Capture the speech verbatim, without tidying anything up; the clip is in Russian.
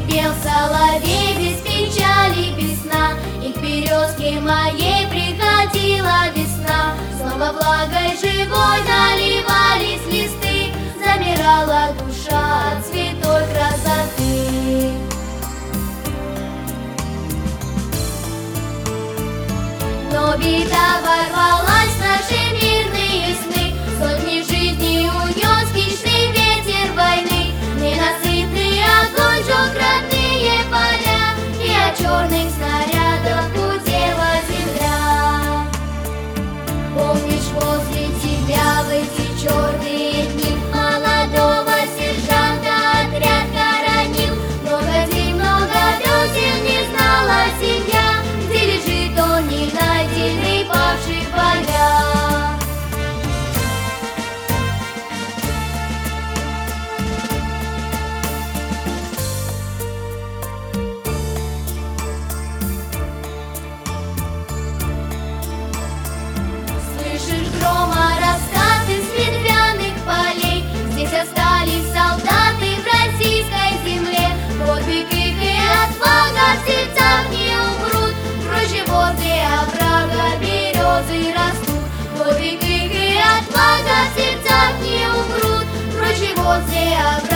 пел соловей без печали, без сна, и к березке моей приходила весна. Снова влагой живой наливались листы, замирала душа от святой красоты. Но беда ворвалась в наши мирные сны, сотни жизней унес хищный ветер войны. Ненасытный огонь жег родные поля, и от черных снарядов гудела земля. Помнишь, возле тебя в эти черные дни молодого сержанта отряд хоронил? Много дней, много весен не знала семья, где лежит он не найденный, павший в боях. Слышишь грома раскаты с ветвяных полей, здесь остались солдаты в российской земле. Подвиг их и отвага в сердцах не умрут, прочь возле оврага березы растут. Подвиг их и отвага в сердцах не умрут, прочь возле оврага